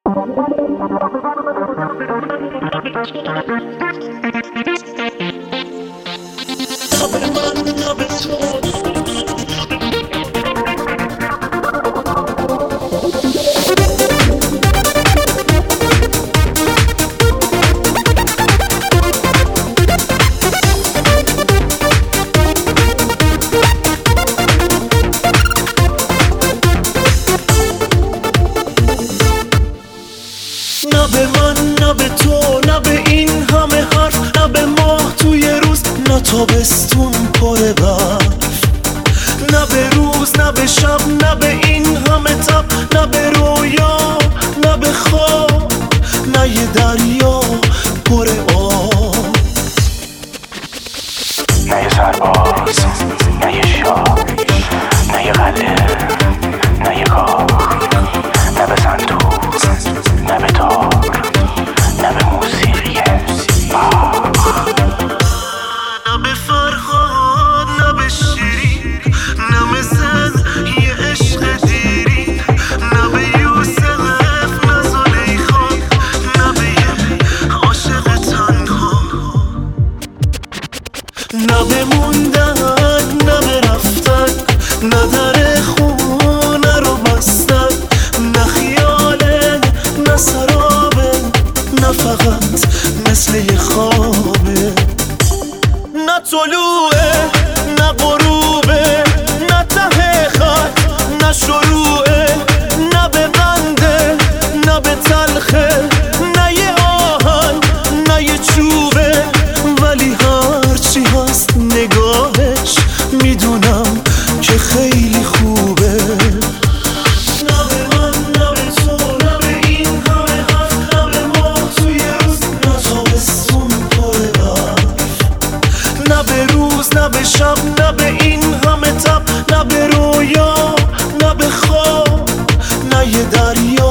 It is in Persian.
نه به من، نه به تو، نه به این همه حرف، نه به ماه توی روز، نه تابستون پر برف، نه به روز، نه به شب، نه به این همه تب، نه به رویا، نه به خواب، نه یه دریا پر آب، نه یه سرباز، نه یه شاه، نه یه قلعه، نه یه کار، نه به صندوق، نه به تار، نه به موسیقی باخ، نه به فرهاد، نه به شیرین، نه مثل یه عشق دیری، نه به یوسف، نه زلیخا، نه به یه عاشق تنها، نه به موندن، نه به رفتن، نه در خونه رو بستن، نه خیاله، نه سرابه، نه فقط مثل یه خوابه، نه طلوعه، نه غروبه، نه ته خط، نه شروعه، نه به بنده، نه به تلخه، نه یه آهن، نه یه چوبه، ولی هرچی هست نگاهش میدونم که خیلی خوبه. نه به من، نه به تو، نه به این همه حرف، نه به ماه توی روز، نه تابستون پر برف، نه به روز، نه به شب، نه به این همه تب، نه به رویا، نه به خواب، نه یه دریا